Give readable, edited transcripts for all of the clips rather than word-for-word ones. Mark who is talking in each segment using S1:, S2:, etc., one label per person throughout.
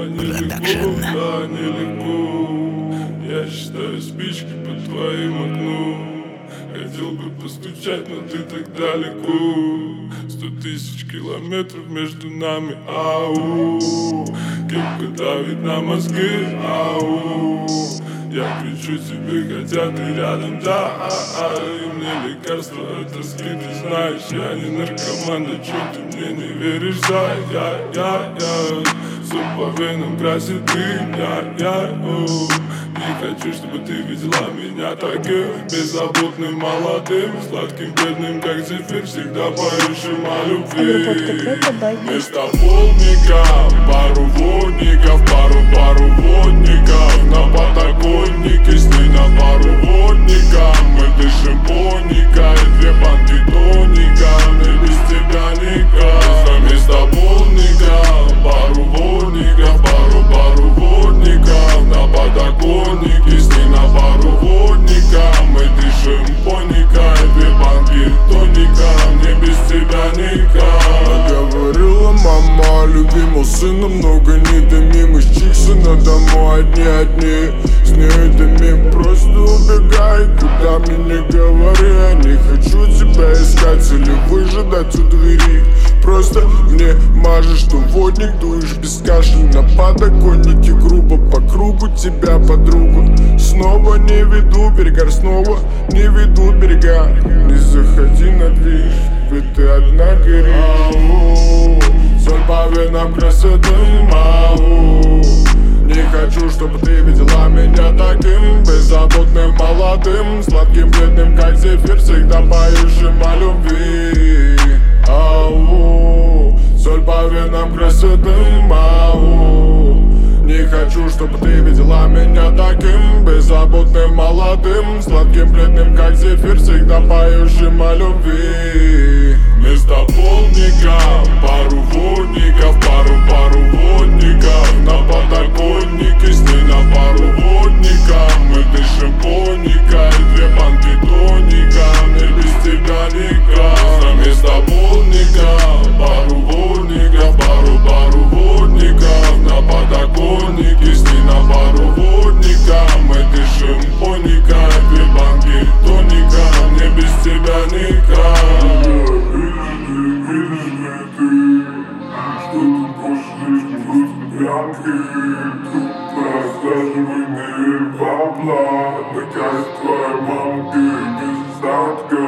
S1: Продакшн.
S2: Да, нелегко. Я считаю спички под твоим окном. Хотел бы постучать, но ты так далеко. 100 тысяч километров между нами. Ау, кепка давит на мозги. Ау, я кричу тебе, хотя ты рядом, да. И мне лекарство от тоски, ты знаешь. Я не наркоман, да чё ты мне не веришь? Да, я все по венам красит дым. Не хочу, чтобы ты видела меня таким беззаботным, молодым, сладким, бедным, как зефир, всегда поющим о любви. Вместо полника пару водников, пару водников на подоконнике, сны на пару водников. Мы дышим поника и 2 банки тоника, мне без тебя никак. Вместо полника пару водников, пару водников на подоконнике, сны на пару водников. Мы дышим поника и 2 банки тоника, мне без тебя никак.
S3: Говорила мама, любимого сына много не дымим. Из Чиксона домой одни с ней дымим. Просто убегай, куда мне не говори. Я не хочу тебя искать или выжидать у двери. Просто мне мажешь, что водник, дуешь без кашля на подоконнике, грубо по кругу тебя, подругу. Снова не веду берега, снова не ведут берега. Не заходи на движ, ведь ты одна горишь. Ау, соль по венам красоты, ау. Не хочу, чтобы ты видела меня таким беззаботным, молодым, сладким, бедным, как зефир, всегда поющим о любви. Ау, соль по венам красоты, ау. Не хочу, чтобы ты видела меня таким беззаботным, молодым, сладким, бледным, как зефир, всегда поющим о любви.
S2: Вместо полника пару водников, пару водников на подоконнике, сны на пару водников. Мы дышим поника и 2 банки тоника, мне без тебя никак. Вместо полника пару водников, пару водников на подоконнике, сны на пару водников. Мы дышим поника и 2 банки тоника, мне без тебя никак.
S3: Просаживание бабла, такая твоя мамка без остатка.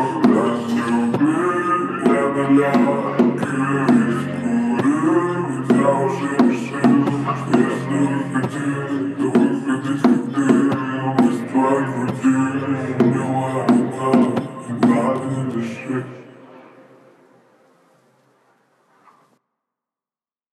S3: Я на лямке рискую, я уже решил, если хотел, то выходить как дым из твоей груди. Милая, надо не дыши.